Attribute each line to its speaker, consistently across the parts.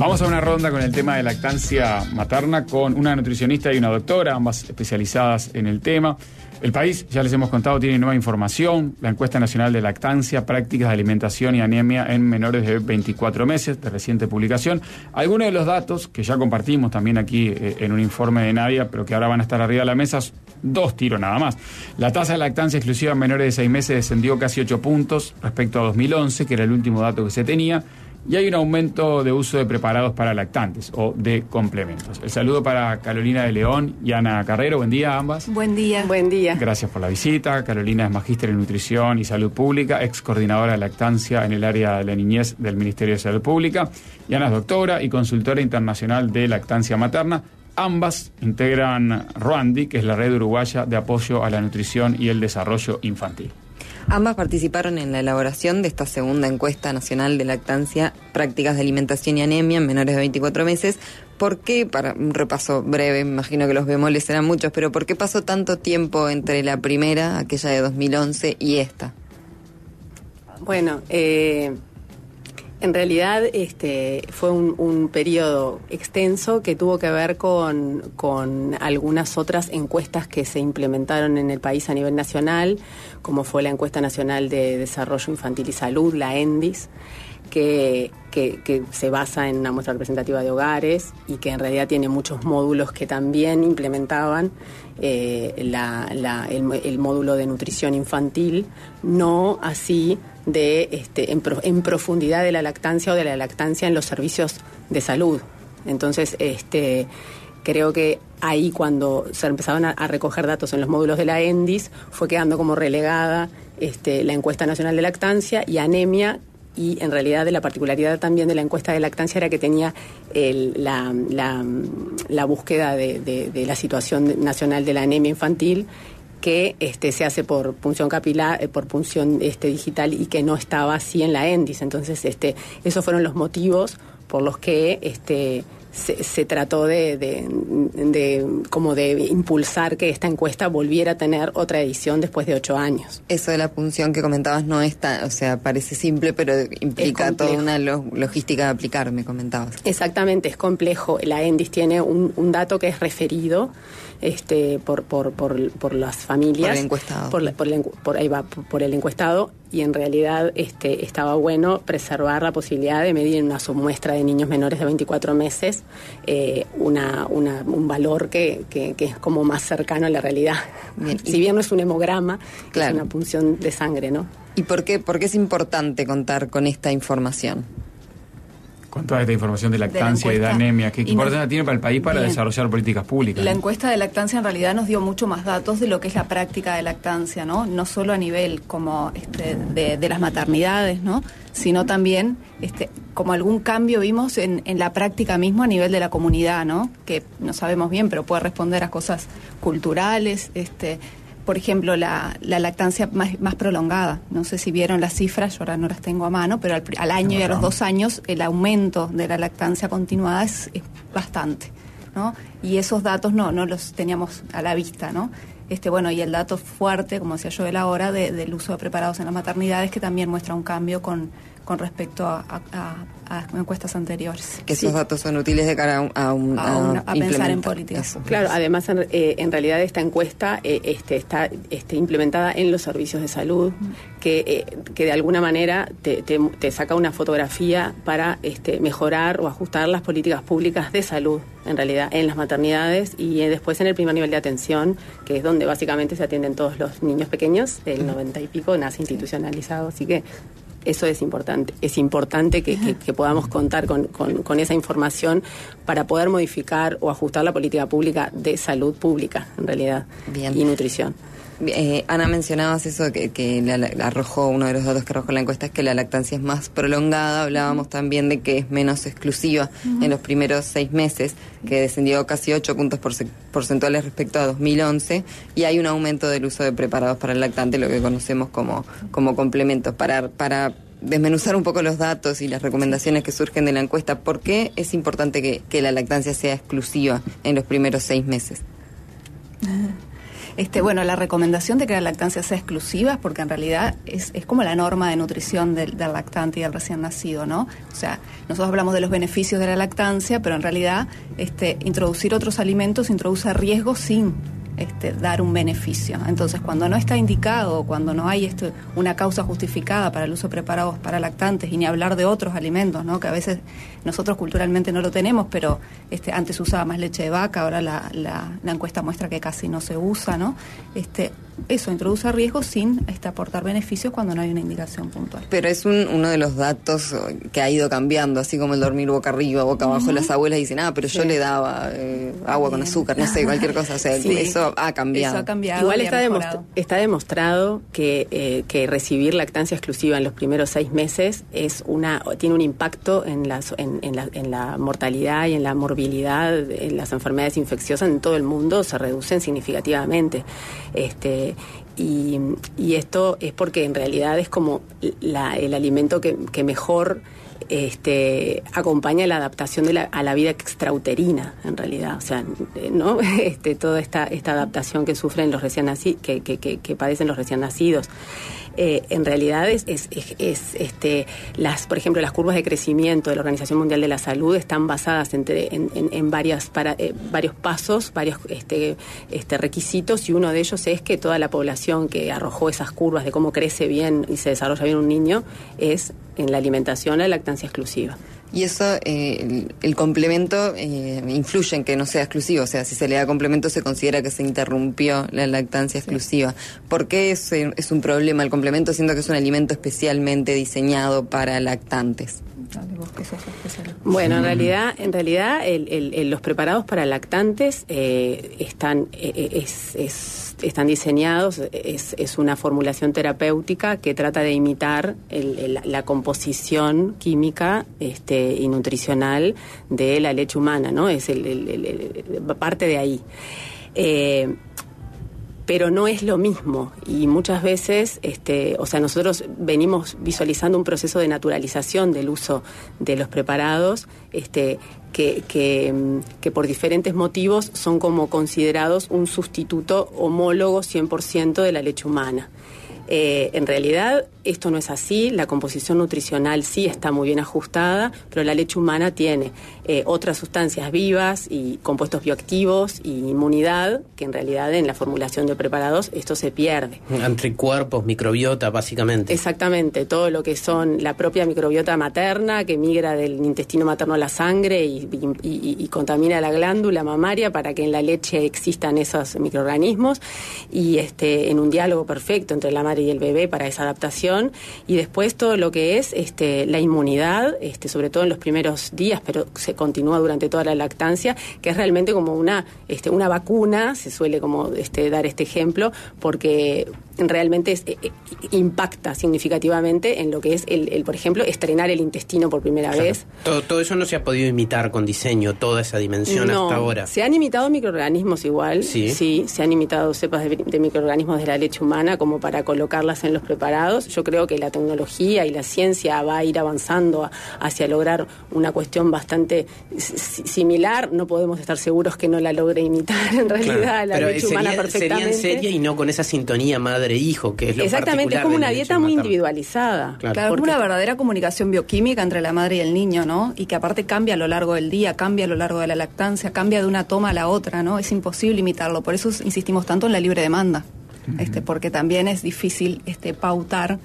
Speaker 1: Vamos a una ronda con el tema de lactancia materna con una nutricionista y una doctora, ambas especializadas en el tema. El País, ya les hemos contado, tiene nueva información. La encuesta nacional de lactancia, prácticas de alimentación y anemia en menores de 24 meses, de reciente publicación. Algunos de los datos que ya compartimos también aquí en un informe de Nadia, pero que ahora van a estar arriba de la mesa, dos tiros nada más. La tasa de lactancia exclusiva en menores de 6 meses descendió casi 8 puntos respecto a 2011, que era el último dato que se tenía. Y hay un aumento de uso de preparados para lactantes o de complementos. El saludo para Carolina de León y Ana Carrero. Buen día a ambas.
Speaker 2: Buen día.
Speaker 3: Buen día.
Speaker 1: Gracias por la visita. Carolina es magíster en Nutrición y Salud Pública, ex coordinadora de lactancia en el área de la niñez del Ministerio de Salud Pública. Y Ana es doctora y consultora internacional de lactancia materna. Ambas integran RUANDI, que es la red uruguaya de apoyo a la nutrición y el desarrollo infantil.
Speaker 2: Ambas participaron en la elaboración de esta segunda encuesta nacional de lactancia, prácticas de alimentación y anemia en menores de 24 meses. ¿Por qué, para un repaso breve, imagino que los bemoles serán muchos, pero por qué pasó tanto tiempo entre la primera, aquella de 2011, y esta?
Speaker 3: Bueno, en realidad fue un periodo extenso que tuvo que ver con algunas otras encuestas que se implementaron en el país a nivel nacional, como fue la Encuesta Nacional de Desarrollo Infantil y Salud, la ENDIS, que se basa en una muestra representativa de hogares y que en realidad tiene muchos módulos que también implementaban el módulo de nutrición infantil, no así en profundidad de la lactancia o de la lactancia en los servicios de salud. Entonces, creo que ahí cuando se empezaban a recoger datos en los módulos de la ENDIS, fue quedando como relegada la encuesta nacional de lactancia y anemia. Y en realidad la particularidad también de la encuesta de lactancia era que tenía la búsqueda de la situación nacional de la anemia infantil, que se hace por punción capilar, por punción digital, y que no estaba así en la ENDIS. Entonces, esos fueron los motivos por los que se trató de impulsar que esta encuesta volviera a tener otra edición después de 8 años.
Speaker 2: Eso de la punción que comentabas no es tan, parece simple, pero implica toda una logística de aplicar, me comentabas.
Speaker 3: Exactamente, es complejo. La ENDIS tiene un dato que es referido por las familias.
Speaker 2: Por el encuestado.
Speaker 3: Por el encuestado, y en realidad estaba bueno preservar la posibilidad de medir en una submuestra de niños menores de 24 meses un valor que es como más cercano a la realidad.
Speaker 2: Bien.
Speaker 3: Si bien no es un hemograma,
Speaker 2: claro,
Speaker 3: es una punción de sangre, ¿no?
Speaker 2: ¿Y por qué es importante contar con esta información?
Speaker 1: Con toda esta información de lactancia y de anemia, ¿qué importancia tiene para el país para desarrollar políticas públicas?
Speaker 4: La encuesta de lactancia en realidad nos dio mucho más datos de lo que es la práctica de lactancia, ¿no? No solo a nivel como de las maternidades, ¿no? Sino también como algún cambio vimos en la práctica mismo a nivel de la comunidad, ¿no? Que no sabemos bien, pero puede responder a cosas culturales, por ejemplo, la lactancia más prolongada. No sé si vieron las cifras, yo ahora no las tengo a mano, pero al año y a los 2 años el aumento de la lactancia continuada es bastante, ¿no? Y esos datos no los teníamos a la vista, ¿no? Y el dato fuerte, como decía Joel ahora, del uso de preparados en las maternidades, que también muestra un cambio con respecto a encuestas anteriores.
Speaker 2: Que esos datos son útiles de cara
Speaker 4: a pensar en políticas.
Speaker 3: Eso. Claro, además en realidad esta encuesta está implementada en los servicios de salud, que de alguna manera te saca una fotografía para mejorar o ajustar las políticas públicas de salud, en realidad, en las maternidades y después en el primer nivel de atención, que es donde básicamente se atienden todos los niños pequeños, el 90 y pico nace institucionalizado, así que eso es importante. Es importante que podamos contar con esa información para poder modificar o ajustar la política pública de salud pública, en realidad. Bien. Y nutrición.
Speaker 2: Ana, mencionabas eso que arrojó, uno de los datos que arrojó la encuesta es que la lactancia es más prolongada. Hablábamos también de que es menos exclusiva en los primeros 6 meses, que descendió casi 8 puntos porcentuales respecto a 2011, y hay un aumento del uso de preparados para el lactante, lo que conocemos como complementos. Para desmenuzar un poco los datos y las recomendaciones que surgen de la encuesta, ¿por qué es importante que la lactancia sea exclusiva en los primeros 6 meses?
Speaker 4: Bueno, la recomendación de que la lactancia sea exclusiva es porque en realidad es como la norma de nutrición del lactante y del recién nacido, ¿no? O sea, nosotros hablamos de los beneficios de la lactancia, pero en realidad introducir otros alimentos introduce riesgos sin dar un beneficio. Entonces, cuando no está indicado, cuando no hay una causa justificada para el uso de preparados para lactantes, y ni hablar de otros alimentos, ¿no? Que a veces nosotros culturalmente no lo tenemos, pero antes se usaba más leche de vaca, ahora la encuesta muestra que casi no se usa, ¿no? Eso introduce riesgos sin aportar beneficios cuando no hay una indicación puntual.
Speaker 2: Pero es uno de los datos que ha ido cambiando, así como el dormir boca arriba, boca abajo. Las abuelas dicen, pero yo le daba agua con azúcar, no sé, cualquier cosa. O sea, eso ha cambiado.
Speaker 4: Eso ha cambiado.
Speaker 3: Igual está demostrado que recibir lactancia exclusiva en los primeros 6 meses tiene un impacto en la mortalidad y en la morbilidad, en las enfermedades infecciosas en todo el mundo, se reducen significativamente. Y esto es porque en realidad es como el alimento que mejor acompaña la adaptación a la vida extrauterina, en realidad. O sea, ¿no? Toda esta adaptación que sufren los recién nacidos, que padecen los recién nacidos. En realidad por ejemplo, las curvas de crecimiento de la Organización Mundial de la Salud están basadas en varios pasos, varios requisitos, y uno de ellos es que toda la población que arrojó esas curvas de cómo crece bien y se desarrolla bien un niño es en la alimentación la lactancia exclusiva.
Speaker 2: Y eso, el complemento influye en que no sea exclusivo. O sea, si se le da complemento se considera que se interrumpió la lactancia exclusiva. ¿Por qué es un problema el complemento, siendo que es un alimento especialmente diseñado para lactantes?
Speaker 3: Bueno, en realidad los preparados para lactantes están diseñados, es una formulación terapéutica que trata de imitar la composición química y nutricional de la leche humana, ¿no? Es parte de ahí. Pero no es lo mismo, y muchas veces, nosotros venimos visualizando un proceso de naturalización del uso de los preparados, que por diferentes motivos son como considerados un sustituto homólogo 100% de la leche humana. En realidad esto no es así, la composición nutricional sí está muy bien ajustada, pero la leche humana tiene otras sustancias vivas y compuestos bioactivos y inmunidad, que en realidad en la formulación de preparados esto se pierde.
Speaker 5: Anticuerpos, microbiota, básicamente.
Speaker 3: Exactamente, todo lo que son la propia microbiota materna que migra del intestino materno a la sangre y contamina la glándula mamaria para que en la leche existan esos microorganismos, y en un diálogo perfecto entre la madre y el bebé para esa adaptación. Y después todo lo que es la inmunidad, sobre todo en los primeros días, pero se continúa durante toda la lactancia, que es realmente como una vacuna, se suele como dar este ejemplo, porque realmente impacta significativamente en lo que es por ejemplo, estrenar el intestino por primera vez.
Speaker 5: Todo eso no se ha podido imitar con diseño, toda esa dimensión hasta ahora.
Speaker 3: Se han imitado microorganismos igual, sí, se han imitado cepas de microorganismos de la leche humana como para colocarlas en los preparados. Yo creo que la tecnología y la ciencia va a ir avanzando hacia lograr una cuestión bastante similar. No podemos estar seguros que no la logre imitar en realidad la leche humana perfectamente.
Speaker 5: Sería en serie y no con esa sintonía madre-hijo, que es lo
Speaker 3: exactamente, es como una dieta muy individualizada.
Speaker 4: Claro, es una verdadera comunicación bioquímica entre la madre y el niño, ¿no? Y que aparte cambia a lo largo del día, cambia a lo largo de la lactancia, cambia de una toma a la otra, ¿no? Es imposible imitarlo, por eso insistimos tanto en la libre demanda, porque también es difícil pautar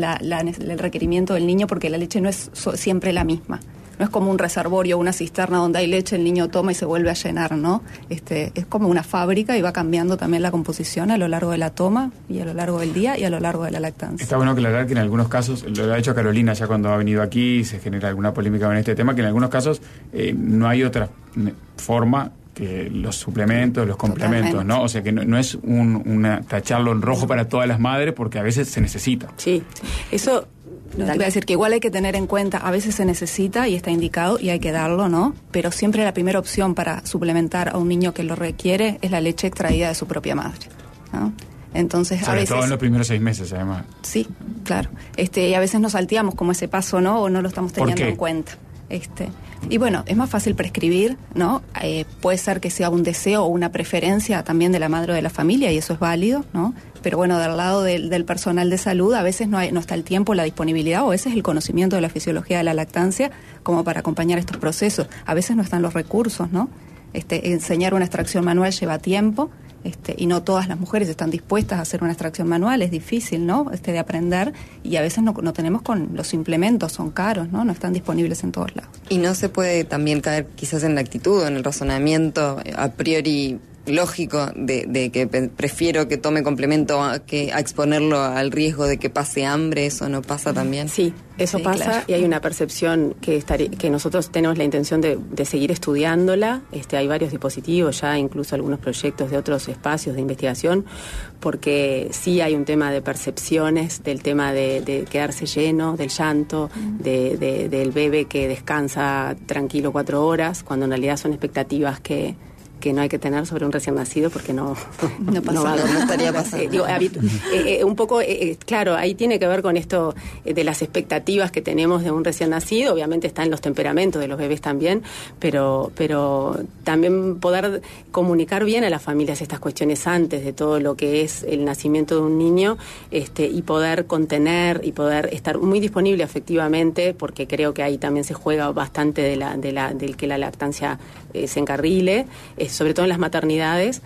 Speaker 4: el requerimiento del niño, porque la leche no es siempre la misma. No es como un reservorio o una cisterna donde hay leche, el niño toma y se vuelve a llenar, ¿no? Es como una fábrica y va cambiando también la composición a lo largo de la toma y a lo largo del día y a lo largo de la lactancia.
Speaker 1: Está bueno aclarar que en algunos casos, lo ha hecho Carolina ya cuando ha venido aquí y se genera alguna polémica con este tema, que en algunos casos no hay otra forma que los suplementos, los complementos, totalmente, ¿no? O sea que no es tacharlo en rojo para todas las madres, porque a veces se necesita.
Speaker 3: Sí, eso...
Speaker 4: No, te voy a decir que igual hay que tener en cuenta, a veces se necesita y está indicado y hay que darlo, ¿no? Pero siempre la primera opción para suplementar a un niño que lo requiere es la leche extraída de su propia madre, ¿no? Entonces,
Speaker 1: sobre
Speaker 4: a veces,
Speaker 1: todo en los primeros 6 meses, además.
Speaker 4: Sí, claro. Y a veces nos salteamos como ese paso, ¿no? O no lo estamos teniendo en cuenta. Y bueno, es más fácil prescribir, ¿no? Puede ser que sea un deseo o una preferencia también de la madre o de la familia, y eso es válido, ¿no? Pero bueno, del lado del personal de salud a veces no está el tiempo, la disponibilidad, o a veces el conocimiento de la fisiología de la lactancia como para acompañar estos procesos. A veces no están los recursos, ¿no? Enseñar una extracción manual lleva tiempo, y no todas las mujeres están dispuestas a hacer una extracción manual, es difícil, ¿no? De aprender, y a veces no tenemos con los implementos, son caros, ¿no? No están disponibles en todos lados.
Speaker 2: Y no se puede también caer quizás en la actitud, en el razonamiento a priori lógico de que prefiero que tome complemento a exponerlo al riesgo de que pase hambre. ¿Eso no pasa también?
Speaker 3: Sí, eso sí, pasa, claro. Y hay una percepción que nosotros tenemos la intención de seguir estudiándola. Hay varios dispositivos ya, incluso algunos proyectos de otros espacios de investigación, porque sí hay un tema de percepciones, del tema de quedarse lleno, del llanto, del bebé que descansa tranquilo 4 horas, cuando en realidad son expectativas que no hay que tener sobre un recién nacido, porque no estaría pasando. Un poco, claro, ahí tiene que ver con esto de las expectativas que tenemos de un recién nacido. Obviamente está en los temperamentos de los bebés también, pero también poder comunicar bien a las familias estas cuestiones antes de todo lo que es el nacimiento de un niño, y poder contener y poder estar muy disponible afectivamente, porque creo que ahí también se juega bastante del que la lactancia se encarrile, sobre todo en las maternidades.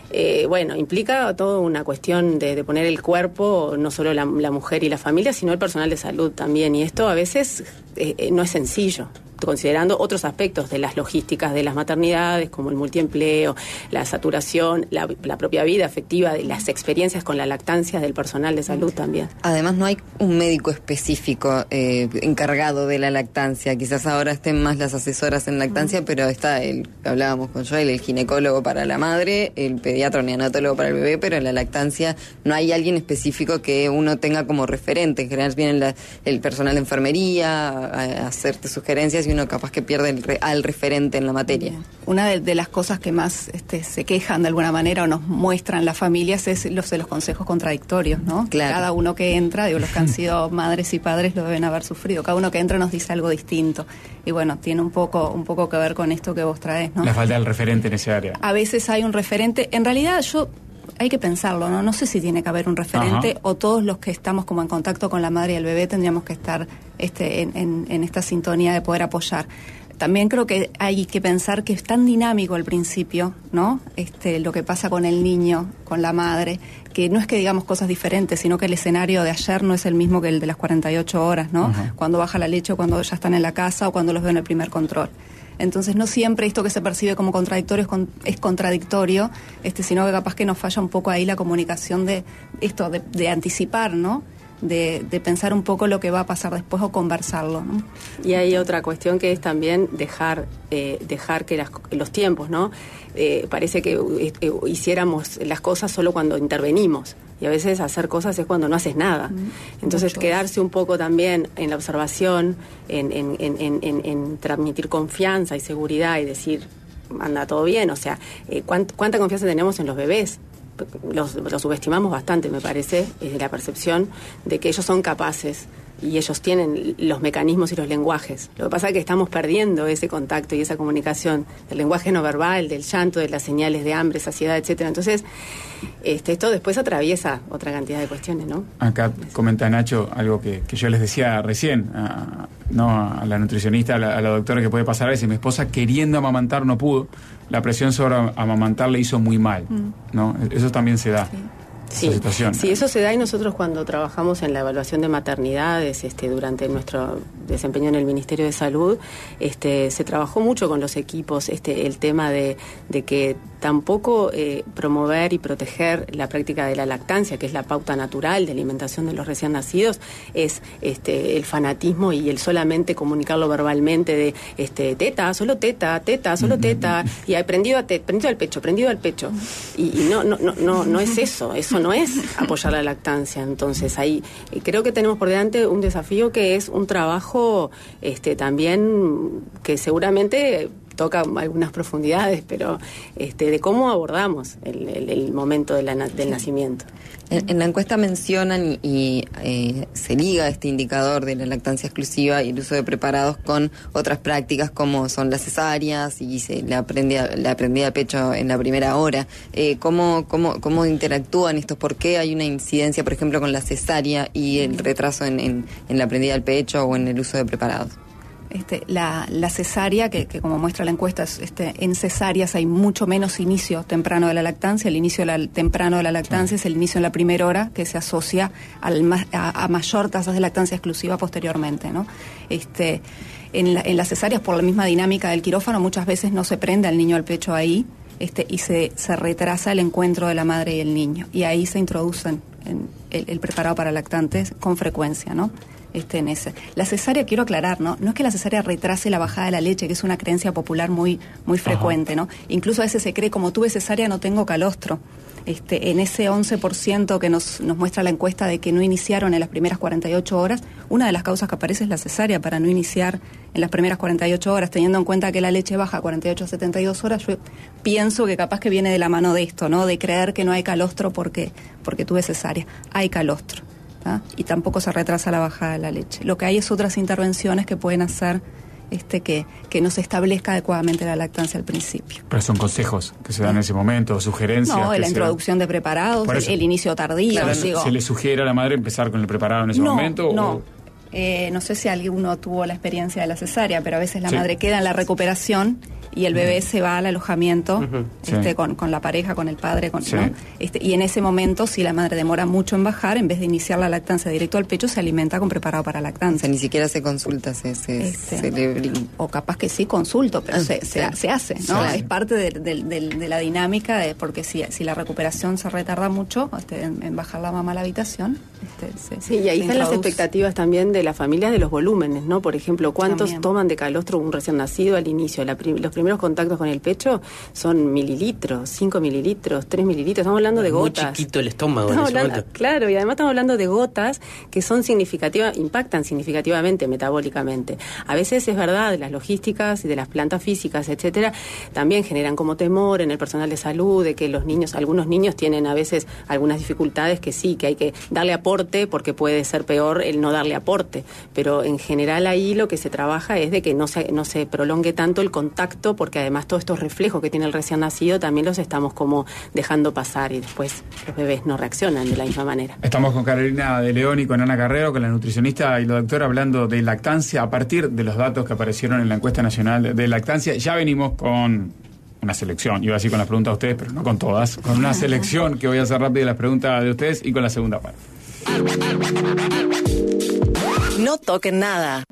Speaker 3: Implica toda una cuestión de poner el cuerpo, no solo la mujer y la familia, sino el personal de salud también, y esto a veces no es sencillo, considerando otros aspectos de las logísticas de las maternidades, como el multiempleo, la saturación, la propia vida afectiva, de las experiencias con la lactancia del personal de salud también.
Speaker 2: Además, no hay un médico específico encargado de la lactancia. Quizás ahora estén más las asesoras en lactancia, pero está hablábamos con Joel, el ginecólogo para la madre, el pediatra o neonatólogo para el bebé, pero en la lactancia no hay alguien específico que uno tenga como referente. En general viene el personal de enfermería a hacerte sugerencias, y uno capaz que pierde al referente en la materia.
Speaker 4: Una de las cosas que más se quejan de alguna manera o nos muestran las familias es los consejos contradictorios, ¿no?
Speaker 2: Claro.
Speaker 4: Cada uno que entra, los que han sido madres y padres lo deben haber sufrido. Cada uno que entra nos dice algo distinto. Y bueno, tiene un poco que ver con esto que vos traes, ¿no?
Speaker 1: La falta del referente en ese área.
Speaker 4: A veces hay un referente. En realidad hay que pensarlo, ¿no? No sé si tiene que haber un referente. Ajá. O todos los que estamos como en contacto con la madre y el bebé tendríamos que estar en esta sintonía de poder apoyar. También creo que hay que pensar que es tan dinámico al principio, ¿no? Lo que pasa con el niño, con la madre, que no es que digamos cosas diferentes, sino que el escenario de ayer no es el mismo que el de las 48 horas, ¿no? Uh-huh. Cuando baja la leche, o cuando ya están en la casa, o cuando los veo en el primer control. Entonces no siempre esto que se percibe como contradictorio es contradictorio, sino que capaz que nos falla un poco ahí la comunicación de esto, de anticipar, ¿no? De pensar un poco lo que va a pasar después o conversarlo, ¿no?
Speaker 3: Y hay otra cuestión que es también dejar que los tiempos, ¿no? Parece que hiciéramos las cosas solo cuando intervenimos, y a veces hacer cosas es cuando no haces nada. Entonces quedarse un poco también en la observación, en transmitir confianza y seguridad y decir, anda todo bien, o sea, ¿cuánta confianza tenemos en los bebés? Los subestimamos bastante, me parece, la percepción de que ellos son capaces y ellos tienen los mecanismos y los lenguajes. Lo que pasa es que estamos perdiendo ese contacto y esa comunicación del lenguaje no verbal, del llanto, de las señales de hambre, saciedad, etcétera. Entonces, esto después atraviesa otra cantidad de cuestiones, ¿no?
Speaker 1: Acá comenta Nacho algo que yo les decía recién, a la nutricionista, a la doctora, que puede pasar a veces. Mi esposa, queriendo amamantar, no pudo. La presión sobre amamantar le hizo muy mal, ¿no? Eso también se da.
Speaker 3: Sí, eso se da, y nosotros cuando trabajamos en la evaluación de maternidades, durante nuestro desempeño en el Ministerio de Salud, se trabajó mucho con los equipos el tema de que tampoco promover y proteger la práctica de la lactancia, que es la pauta natural de alimentación de los recién nacidos, es el fanatismo y el solamente comunicarlo verbalmente de teta, solo teta, solo teta, y prendido al pecho, y no es eso no es apoyar la lactancia. Entonces ahí creo que tenemos por delante un desafío que es un trabajo también que seguramente toca algunas profundidades, pero de cómo abordamos el momento del nacimiento.
Speaker 2: En la encuesta mencionan y se liga este indicador de la lactancia exclusiva y el uso de preparados con otras prácticas como son las cesáreas y la prendida de pecho en la primera hora. ¿Cómo interactúan estos? ¿Por qué hay una incidencia, por ejemplo, con la cesárea y el retraso en la prendida del pecho o en el uso de preparados?
Speaker 4: La cesárea, que como muestra la encuesta, en cesáreas hay mucho menos inicio temprano de la lactancia. El inicio temprano de la lactancia es el inicio en la primera hora, que se asocia a mayor tasas de lactancia exclusiva posteriormente, ¿no? En las cesáreas, por la misma dinámica del quirófano, muchas veces no se prende al niño al pecho ahí, y se retrasa el encuentro de la madre y el niño. Y ahí se introducen el preparado para lactantes con frecuencia, ¿no? En ese. La cesárea, quiero aclarar, ¿no? No es que la cesárea retrase la bajada de la leche, que es una creencia popular muy frecuente, ¿no? Incluso a veces se cree, como tuve cesárea no tengo calostro. En ese 11% que nos muestra la encuesta de que no iniciaron en las primeras 48 horas, una de las causas que aparece es la cesárea para no iniciar en las primeras 48 horas, teniendo en cuenta que la leche baja a 48 a 72 horas, yo pienso que capaz que viene de la mano de esto, ¿no? De creer que no hay calostro porque tuve cesárea. Hay calostro. Y tampoco se retrasa la bajada de la leche. Lo que hay es otras intervenciones que pueden hacer que no se establezca adecuadamente la lactancia al principio.
Speaker 1: Pero son consejos que se dan en ese momento, sugerencias.
Speaker 4: No, la introducción de preparados, el inicio tardío.
Speaker 1: Claro, ¿se le sugiere a la madre empezar con el preparado en ese momento?
Speaker 4: No. No sé si alguno tuvo la experiencia de la cesárea, pero a veces la madre queda en la recuperación y el bebé se va al alojamiento con la pareja, con el padre, ¿no? Y en ese momento, si la madre demora mucho en bajar, en vez de iniciar la lactancia directo al pecho, se alimenta con preparado para lactancia.
Speaker 2: O sea, ni siquiera se consulta,
Speaker 4: o capaz que sí consulto, pero se hace, ¿no? Es parte de la dinámica, porque si la recuperación se retarda mucho en bajar la mamá a la habitación,
Speaker 3: y ahí están las expectativas también de las familias de los volúmenes, ¿no? Por ejemplo, ¿cuántos toman de calostro un recién nacido al inicio? Los primeros contactos con el pecho son mililitros, 5 mililitros, 3 mililitros. Estamos hablando de gotas.
Speaker 5: Muy chiquito el estómago en ese momento.
Speaker 3: Claro, y además estamos hablando de gotas que son impactan significativamente metabólicamente. A veces es verdad, las logísticas y de las plantas físicas, etcétera, también generan como temor en el personal de salud de que algunos niños tienen a veces algunas dificultades que hay que darle aporte porque puede ser peor el no darle aporte. Pero en general ahí lo que se trabaja es de que no se prolongue tanto el contacto, porque además todos estos reflejos que tiene el recién nacido también los estamos como dejando pasar y después los bebés no reaccionan de la misma manera.
Speaker 1: Estamos con Carolina de León y con Ana Carrero, con la nutricionista y la doctora, hablando de lactancia a partir de los datos que aparecieron en la encuesta nacional de lactancia. Ya venimos con una selección, iba a decir con las preguntas de ustedes, pero no con todas, con una selección que voy a hacer rápido las preguntas de ustedes y con la segunda parte.
Speaker 6: No toquen nada.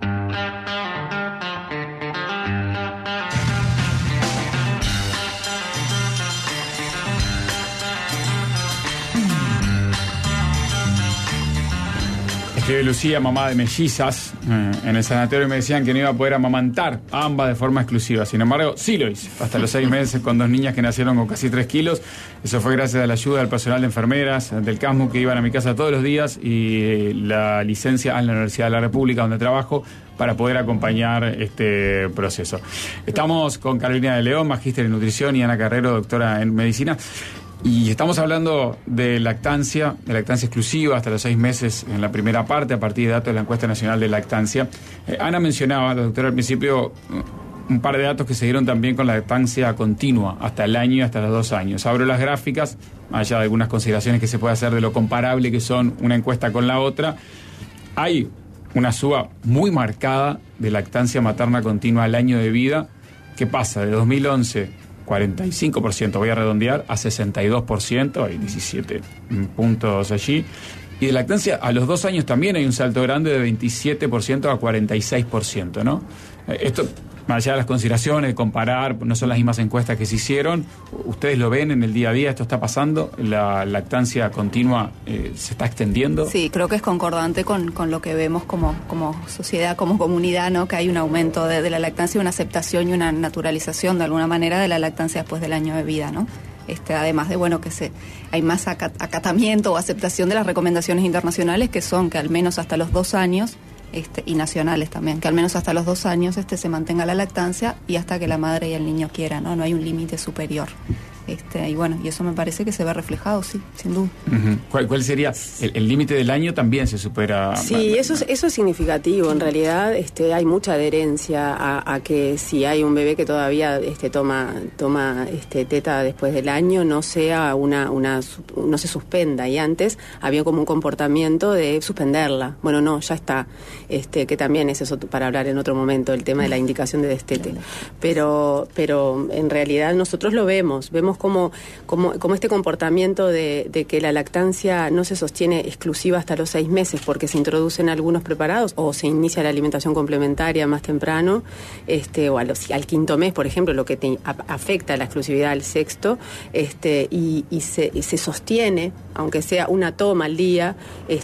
Speaker 1: Escribe Lucía, mamá de mellizas, en el sanatorio me decían que no iba a poder amamantar a ambas de forma exclusiva. Sin embargo, sí lo hice. Hasta los 6 meses con 2 niñas que nacieron con casi 3 kilos. Eso fue gracias a la ayuda del personal de enfermeras, del CASMU, que iban a mi casa todos los días, y la licencia en la Universidad de la República, donde trabajo, para poder acompañar este proceso. Estamos con Carolina de León, magíster en nutrición, y Ana Carrero, doctora en medicina. Y estamos hablando de lactancia exclusiva hasta los 6 meses en la primera parte, a partir de datos de la encuesta nacional de lactancia. Ana mencionaba, la doctora, al principio, un par de datos que se dieron también con la lactancia continua, hasta el año y hasta los 2 años. Abro las gráficas, allá de algunas consideraciones que se puede hacer de lo comparable que son una encuesta con la otra. Hay una suba muy marcada de lactancia materna continua al año de vida, que pasa de 2011... 45%, voy a redondear, a 62%, hay 17 puntos allí. Y de lactancia a los 2 años también hay un salto grande de 27% a 46%, ¿no? Esto, más allá de las consideraciones, de comparar, no son las mismas encuestas que se hicieron. ¿Ustedes lo ven en el día a día? ¿Esto está pasando? ¿La lactancia continua se está extendiendo?
Speaker 4: Sí, creo que es concordante con lo que vemos como sociedad, como comunidad, ¿no? Que hay un aumento de la lactancia, una aceptación y una naturalización de alguna manera de la lactancia después del año de vida, ¿no? Además de que hay más acatamiento o aceptación de las recomendaciones internacionales, que son que al menos hasta los 2 años y nacionales también, que al menos hasta los 2 años se mantenga la lactancia y hasta que la madre y el niño quieran, ¿no? No hay un límite superior. Y bueno, y eso me parece que se ve reflejado, sí, sin duda.
Speaker 1: ¿Cuál sería? El límite del año también se supera.
Speaker 3: Sí, eso es significativo. En realidad hay mucha adherencia a que si hay un bebé que todavía toma teta después del año, no sea no se suspenda. Y antes había como un comportamiento de suspenderla. Bueno, no, ya está. Que también es eso para hablar en otro momento, el tema de la indicación de destete. Pero en realidad nosotros lo vemos como este comportamiento de que la lactancia no se sostiene exclusiva hasta los 6 meses porque se introducen algunos preparados o se inicia la alimentación complementaria más temprano, o al 5º mes, por ejemplo, lo que afecta a la exclusividad al 6º, y se sostiene, aunque sea una toma al día,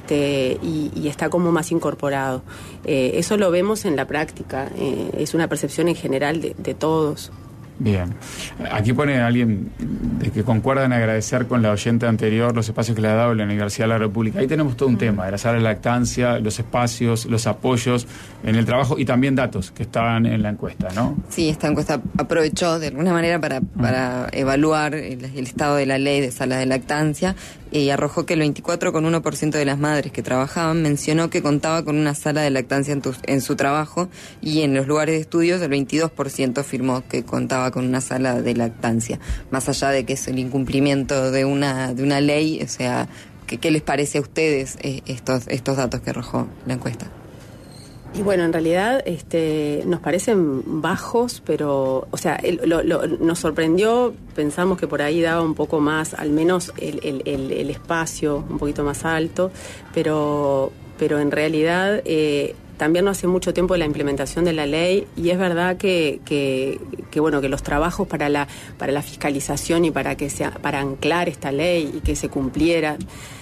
Speaker 3: y está como más incorporado. Eso lo vemos en la práctica, es una percepción en general de todos.
Speaker 1: Bien. Aquí pone alguien de que concuerda en agradecer con la oyente anterior los espacios que le ha dado la Universidad de la República. Ahí tenemos todo un tema, de la sala de lactancia, los espacios, los apoyos en el trabajo y también datos que están en la encuesta, ¿no?
Speaker 2: Sí, esta encuesta aprovechó de alguna manera para evaluar el estado de la ley de sala de lactancia y arrojó que el 24,1% de las madres que trabajaban mencionó que contaba con una sala de lactancia en su trabajo, y en los lugares de estudios el 22% afirmó que contaba con una sala de lactancia. Más allá de que es el incumplimiento de una ley, o sea, ¿qué les parece a ustedes estos datos que arrojó la encuesta?
Speaker 3: Y bueno, en realidad nos parecen bajos, pero, o sea, nos sorprendió, pensamos que por ahí daba un poco más, al menos el espacio un poquito más alto, pero en realidad también no hace mucho tiempo de la implementación de la ley, y es verdad que los trabajos para la fiscalización y para anclar esta ley y que se cumpliera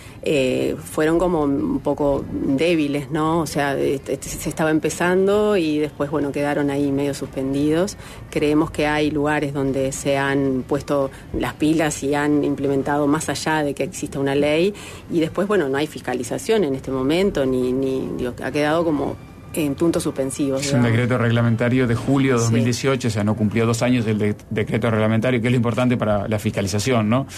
Speaker 3: fueron como un poco débiles, ¿no? O sea, se estaba empezando y después, quedaron ahí medio suspendidos. Creemos que hay lugares donde se han puesto las pilas y han implementado más allá de que exista una ley, y después, no hay fiscalización en este momento, ha quedado como en puntos suspensivos.
Speaker 1: Es un decreto reglamentario de julio de 2018, sí. O sea, no cumplió 2 años el decreto reglamentario, que es lo importante para la fiscalización, ¿no?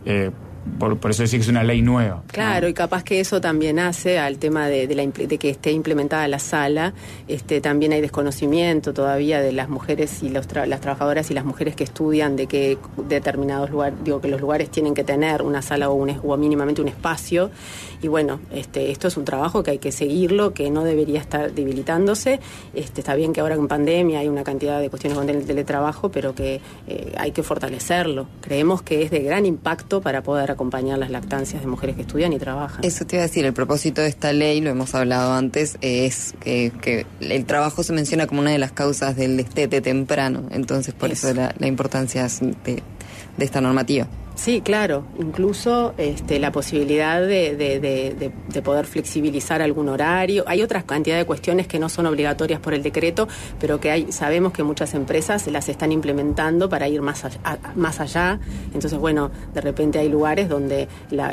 Speaker 1: Por eso decir que es una ley nueva.
Speaker 3: Claro, ¿no? Y capaz que eso también hace al tema de que esté implementada la sala. También hay desconocimiento todavía de las mujeres y las trabajadoras y las mujeres que estudian de que determinados lugares, que los lugares tienen que tener una sala o mínimamente un espacio. Y esto es un trabajo que hay que seguirlo, que no debería estar debilitándose. Está bien que ahora en pandemia hay una cantidad de cuestiones con el teletrabajo, pero que hay que fortalecerlo. Creemos que es de gran impacto para poder acompañar las lactancias de mujeres que estudian y trabajan.
Speaker 2: Eso te iba a decir, el propósito de esta ley, lo hemos hablado antes, es que el trabajo se menciona como una de las causas del destete temprano, entonces por eso la importancia de esta normativa.
Speaker 3: Sí, claro, incluso la posibilidad de poder flexibilizar algún horario. Hay otras cantidad de cuestiones que no son obligatorias por el decreto, pero que sabemos que muchas empresas las están implementando para ir más allá. Entonces, de repente hay lugares donde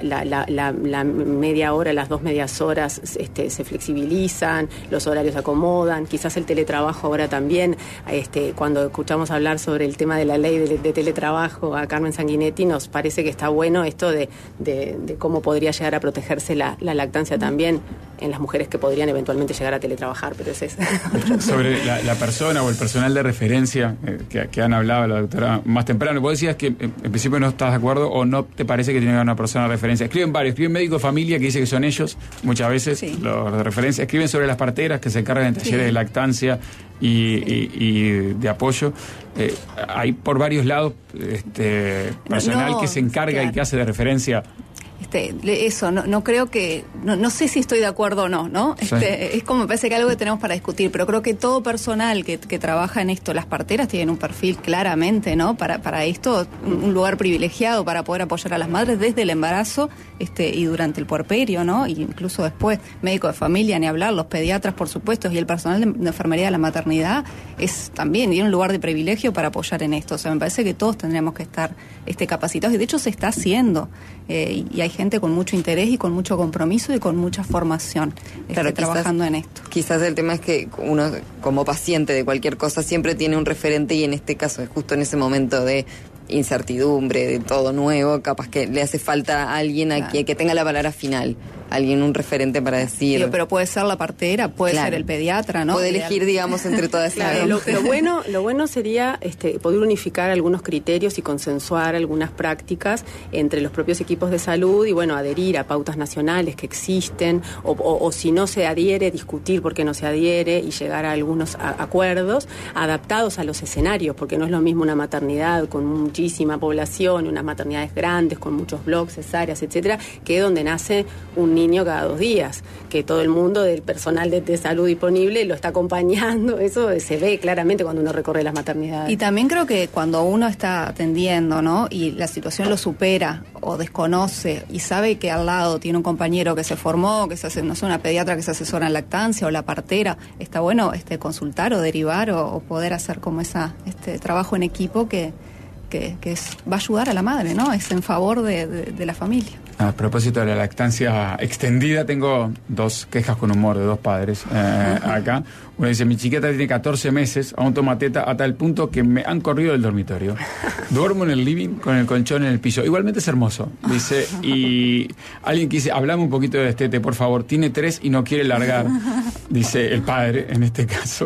Speaker 3: la media hora, las 2 medias horas se flexibilizan, los horarios se acomodan. Quizás el teletrabajo ahora también, cuando escuchamos hablar sobre el tema de la ley de teletrabajo a Carmen Sanguinetti, nos parece que está bueno esto de cómo podría llegar a protegerse la lactancia también en las mujeres que podrían eventualmente llegar a teletrabajar, pero ese es
Speaker 1: sobre la persona o el personal de referencia que han hablado la doctora más temprano. Vos decías que en principio no estás de acuerdo o no te parece que tiene que haber una persona de referencia. Escriben médico de familia que dice que son ellos, muchas veces, sí. Los de referencia. Escriben sobre las parteras que se encargan de talleres de lactancia y de apoyo. Hay por varios lados personal que se encarga y que hace de referencia.
Speaker 4: Eso, no creo que, no sé si estoy de acuerdo o no, sí. Es como me parece que algo que tenemos para discutir, pero creo que todo personal que trabaja en esto, las parteras tienen un perfil claramente, ¿no? Para esto, un lugar privilegiado para poder apoyar a las madres desde el embarazo y durante el puerperio, ¿no? Y incluso después, médico de familia, ni hablar, los pediatras, por supuesto, y el personal de enfermería de la maternidad es también, tiene un lugar de privilegio para apoyar en esto. O sea, me parece que todos tendríamos que estar capacitados, y de hecho se está haciendo, y hay gente gente con mucho interés y con mucho compromiso y con mucha formación trabajando en esto.
Speaker 2: Quizás el tema es que uno, como paciente de cualquier cosa, siempre tiene un referente, y en este caso es justo en ese momento de incertidumbre, de todo nuevo, capaz que le hace falta alguien que tenga la palabra final, alguien, un referente para decir.
Speaker 4: Pero puede ser la partera, puede ser el pediatra, ¿no?
Speaker 2: Puede elegir, digamos, entre todas esas.
Speaker 3: Lo bueno sería poder unificar algunos criterios y consensuar algunas prácticas entre los propios equipos de salud y, bueno, adherir a pautas nacionales que existen, o si no se adhiere, discutir por qué no se adhiere y llegar a algunos acuerdos adaptados a los escenarios, porque no es lo mismo una maternidad con muchísima población, unas maternidades grandes con muchos bloques, cesáreas, etcétera, que donde nace un niño cada 2 días, que todo el mundo del personal de salud disponible lo está acompañando. Eso se ve claramente cuando uno recorre las maternidades.
Speaker 4: Y también creo que cuando uno está atendiendo, ¿no?, y la situación lo supera o desconoce y sabe que al lado tiene un compañero que se formó, que se hace, no sé, una pediatra que se asesora en lactancia, o la partera, está bueno consultar o derivar o poder hacer como trabajo en equipo que va a ayudar a la madre, ¿no? Es en favor de la familia.
Speaker 1: A propósito de la lactancia extendida, tengo 2 quejas con humor de 2 padres acá. Uno dice: mi chiquita tiene 14 meses, aún toma teta a tal punto que me han corrido del dormitorio. Duermo en el living con el colchón en el piso. Igualmente es hermoso, dice. Y alguien que dice: hablame un poquito de destete, por favor. Tiene 3 y no quiere largar, dice el padre en este caso.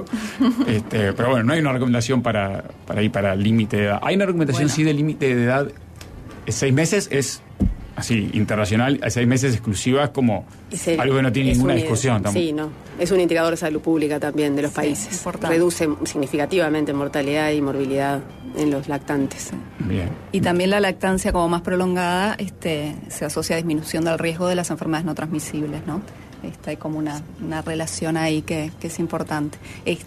Speaker 1: Pero bueno, no hay una recomendación para ir para el límite de edad. Hay una recomendación, sí, de límite de edad. 6 meses es así, internacional, a 6 meses exclusiva, es como algo que no tiene ninguna discusión.
Speaker 3: Sí, no. Es un indicador de salud pública también de los países. Importante. Reduce significativamente mortalidad y morbilidad en los lactantes.
Speaker 1: Bien.
Speaker 4: Y también la lactancia como más prolongada se asocia a disminución del riesgo de las enfermedades no transmisibles, ¿no? Hay como una relación ahí que es importante.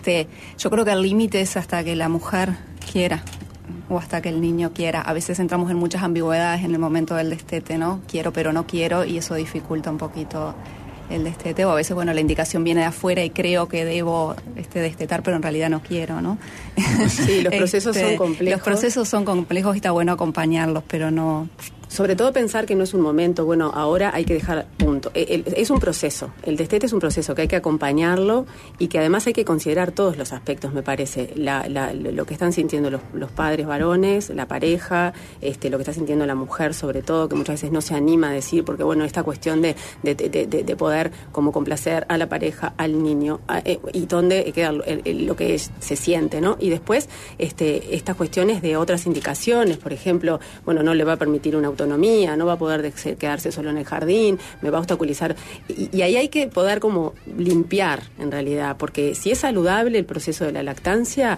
Speaker 4: Yo creo que el límite es hasta que la mujer quiera, o hasta que el niño quiera. A veces entramos en muchas ambigüedades en el momento del destete, ¿no? Quiero pero no quiero, y eso dificulta un poquito el destete. O a veces, bueno, la indicación viene de afuera y creo que debo destetar, pero en realidad no quiero, ¿no?
Speaker 3: Sí, los procesos son complejos.
Speaker 4: Los procesos son complejos y está bueno acompañarlos, pero no...
Speaker 3: Sobre todo pensar que no es un momento, bueno, ahora hay que dejar punto. Es un proceso, el destete es un proceso que hay que acompañarlo y que además hay que considerar todos los aspectos, me parece. Lo que están sintiendo los padres varones, la pareja, lo que está sintiendo la mujer sobre todo, que muchas veces no se anima a decir, porque bueno, esta cuestión de poder como complacer a la pareja, al niño, y donde queda lo que se siente, ¿no? Y después estas cuestiones de otras indicaciones, por ejemplo, bueno, no le va a permitir una autonomía, no va a poder quedarse solo en el jardín, me va a obstaculizar. Y ahí hay que poder como limpiar, en realidad, porque si es saludable el proceso de la lactancia,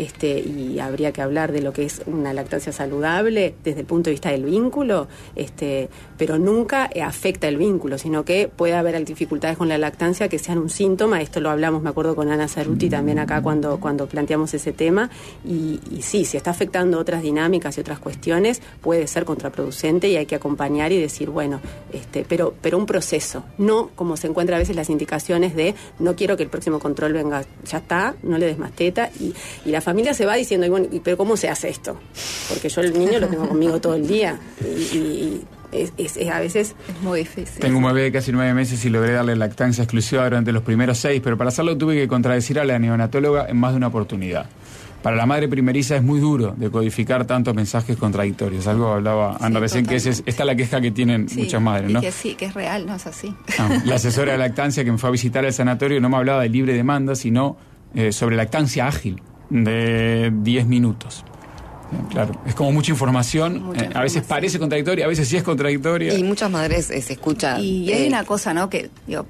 Speaker 3: y habría que hablar de lo que es una lactancia saludable desde el punto de vista del vínculo, pero nunca afecta el vínculo, sino que puede haber dificultades con la lactancia que sean un síntoma. Esto lo hablamos, me acuerdo, con Ana Zaruti también acá cuando planteamos ese tema, y sí, si está afectando otras dinámicas y otras cuestiones, puede ser contraproducente y hay que acompañar y decir, bueno, pero un proceso, no como se encuentra a veces las indicaciones de no quiero que el próximo control venga, ya está, no le des más teta, y la familia se va diciendo, y bueno, pero ¿cómo se hace esto? Porque yo el niño lo tengo conmigo todo el día y a veces
Speaker 4: es muy difícil.
Speaker 1: Tengo un bebé de casi 9 meses y logré darle lactancia exclusiva durante los primeros 6, pero para hacerlo tuve que contradecir a la neonatóloga en más de una oportunidad. Para la madre primeriza es muy duro decodificar tantos mensajes contradictorios. Algo hablaba Ana recién, que esta es la queja que tienen muchas madres, ¿no?
Speaker 4: Y que sí, que es real, no es así.
Speaker 1: La asesora de lactancia que me fue a visitar al sanatorio no me hablaba de libre demanda, sino sobre lactancia ágil, de 10 minutos. Claro, es como mucha información. A veces parece contradictoria, a veces sí es contradictoria.
Speaker 2: Y muchas madres se escuchan.
Speaker 4: Y hay una cosa, ¿no? Que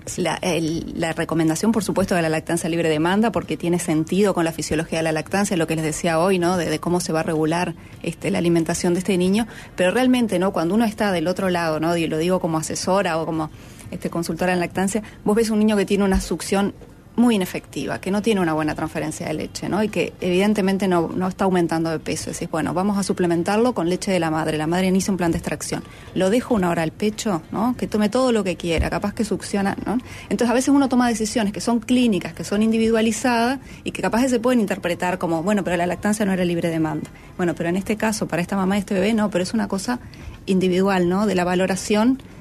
Speaker 4: la recomendación, por supuesto, de la lactancia libre demanda, porque tiene sentido con la fisiología de la lactancia, lo que les decía hoy, ¿no? De cómo se va a regular la alimentación de este niño. Pero realmente, ¿no? Cuando uno está del otro lado, ¿no? Y lo digo como asesora o como consultora en lactancia, vos ves un niño que tiene una succión muy inefectiva, que no tiene una buena transferencia de leche, ¿no? Y que evidentemente no está aumentando de peso. Decís, bueno, vamos a suplementarlo con leche de la madre. La madre inicia un plan de extracción. Lo dejo 1 hora al pecho, ¿no? Que tome todo lo que quiera, capaz que succiona, ¿no? Entonces a veces uno toma decisiones que son clínicas, que son individualizadas y que capaz que se pueden interpretar como, bueno, pero la lactancia no era libre demanda. Bueno, pero en este caso, para esta mamá y este bebé, no, pero es una cosa individual, ¿no? De la valoración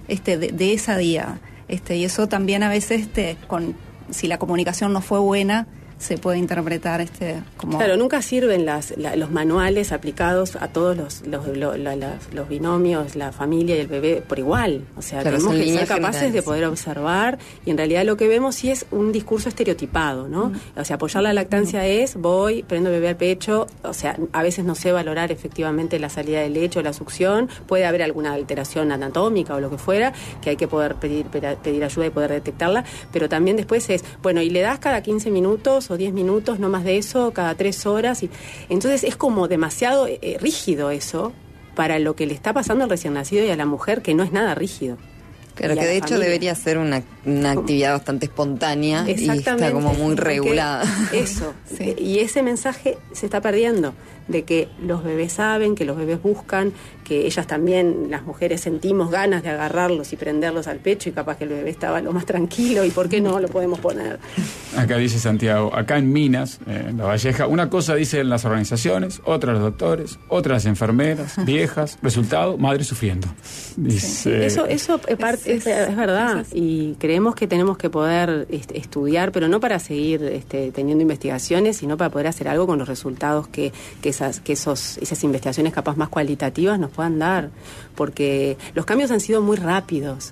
Speaker 4: de esa día. Y eso también a veces, si la comunicación no fue buena, se puede interpretar como...
Speaker 3: Claro, nunca sirven los manuales aplicados a todos los binomios, la familia y el bebé por igual. O sea,
Speaker 2: claro,
Speaker 3: tenemos que ser capaces
Speaker 2: generales
Speaker 3: de poder observar, y en realidad lo que vemos sí es un discurso estereotipado, ¿no? O sea, apoyar la lactancia es, voy, prendo bebé al pecho, o sea, a veces no sé valorar efectivamente la salida del leche o la succión, puede haber alguna alteración anatómica o lo que fuera, que hay que poder pedir ayuda y poder detectarla, pero también después es, bueno, y le das cada 15 minutos o 10 minutos, no más de eso, cada 3 horas. Y entonces es como demasiado rígido eso para lo que le está pasando al recién nacido y a la mujer, que no es nada rígido.
Speaker 2: Claro, que de hecho debería ser una actividad bastante espontánea y está como muy regulada.
Speaker 3: Eso,
Speaker 4: sí.
Speaker 3: Y ese mensaje se está perdiendo, de que los bebés saben, que los bebés buscan, que ellas también, las mujeres, sentimos ganas de agarrarlos y prenderlos al pecho, y capaz que el bebé estaba lo más tranquilo, y ¿por qué no lo podemos poner?
Speaker 1: Acá dice Santiago, acá en Minas, en La Valleja, una cosa dicen las organizaciones, otra los doctores, otras las enfermeras, viejas, resultado, madre sufriendo. Dice,
Speaker 3: Eso es verdad, y creemos que tenemos que poder estudiar, pero no para seguir teniendo investigaciones, sino para poder hacer algo con los resultados que esas investigaciones capaz más cualitativas nos puedan dar, porque los cambios han sido muy rápidos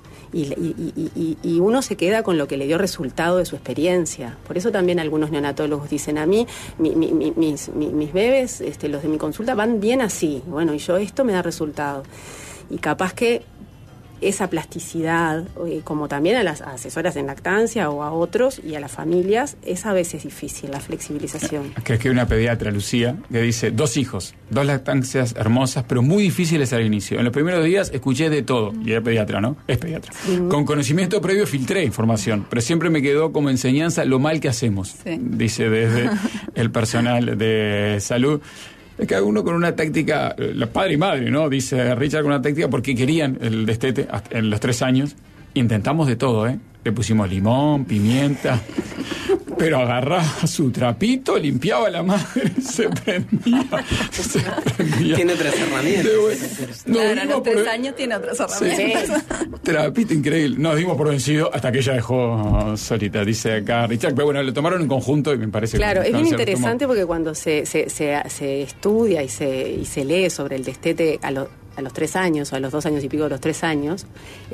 Speaker 3: y uno se queda con lo que le dio resultado de su experiencia. Por eso también algunos neonatólogos dicen, a mí mis bebés, los de mi consulta van bien así, bueno, y yo esto me da resultado. Y capaz que esa plasticidad, como también a las asesoras en lactancia o a otros y a las familias, es a veces difícil la flexibilización.
Speaker 1: Que escribe una pediatra, Lucía, que dice, 2 hijos, 2 lactancias hermosas, pero muy difíciles al inicio. En los primeros días escuché de todo, y era pediatra, ¿no? Es pediatra. Con conocimiento previo filtré información, pero siempre me quedó como enseñanza lo mal que hacemos, dice desde el personal de salud. Es que uno con una táctica, padre y madre, ¿no? Dice Richard, con una táctica porque querían el destete en los 3 años. Intentamos de todo, ¿eh? Le pusimos limón, pimienta, pero agarraba su trapito, limpiaba la madre, se prendía.
Speaker 5: Tiene otras herramientas.
Speaker 4: Claro, a los 3 años tiene otras herramientas.
Speaker 1: Sí. Trapito increíble. Nos dimos por vencido hasta que ella dejó solita, dice acá Richard. Pero bueno, lo tomaron en conjunto y me parece
Speaker 3: claro,
Speaker 1: que...
Speaker 3: es bien interesante porque cuando se estudia y se lee sobre el destete a los 3 años o a los 2 años y pico de los 3 años,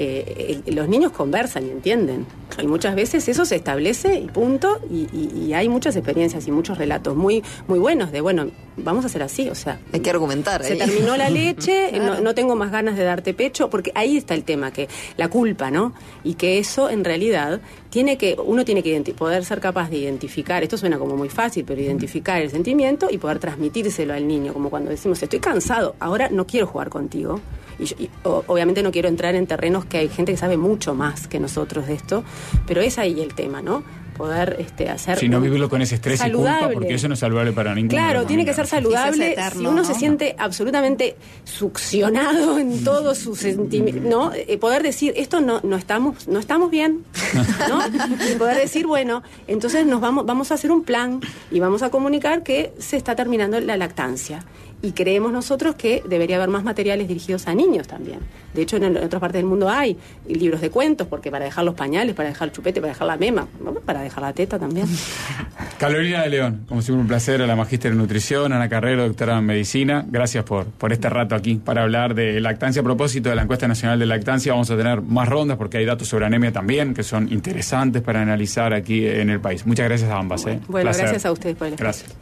Speaker 3: los niños conversan y entienden. Y muchas veces eso se establece y punto, y hay muchas experiencias y muchos relatos muy muy buenos de, bueno, vamos a hacer así, o sea...
Speaker 2: Hay que argumentar.
Speaker 3: Se terminó la leche, claro. no tengo más ganas de darte pecho, porque ahí está el tema, que la culpa, ¿no? Y que eso en realidad uno tiene que poder ser capaz de identificar, esto suena como muy fácil, pero identificar el sentimiento y poder transmitírselo al niño, como cuando decimos, estoy cansado, ahora no quiero jugar contigo. Y obviamente no quiero entrar en terrenos que hay gente que sabe mucho más que nosotros de esto, pero es ahí el tema, ¿no? Poder hacer...
Speaker 1: Si no vivirlo con ese estrés
Speaker 3: saludable.
Speaker 1: Y culpa, porque eso no es saludable para ninguno.
Speaker 3: Claro, tiene que ser saludable.
Speaker 4: Eterno,
Speaker 3: si uno
Speaker 4: ¿no?
Speaker 3: se siente absolutamente succionado en todos sus sentimientos, ¿no? Poder decir, esto no estamos bien, ¿no? Y poder decir, bueno, entonces vamos a hacer un plan y vamos a comunicar que se está terminando la lactancia. Y creemos nosotros que debería haber más materiales dirigidos a niños también. De hecho, en otras partes del mundo hay libros de cuentos, porque para dejar los pañales, para dejar el chupete, para dejar la mema, para dejar la teta también.
Speaker 1: Carolina de León, como siempre un placer, a la magíster en nutrición, Ana Carrero, doctora en medicina. Gracias por este rato aquí para hablar de lactancia. A propósito de la encuesta nacional de lactancia, vamos a tener más rondas porque hay datos sobre anemia también que son interesantes para analizar aquí en el país. Muchas gracias a ambas.
Speaker 3: Bueno, gracias a ustedes por el espacio.
Speaker 1: Gracias.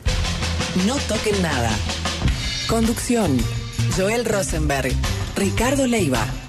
Speaker 6: No toquen nada. Conducción: Joel Rosenberg, Ricardo Leiva.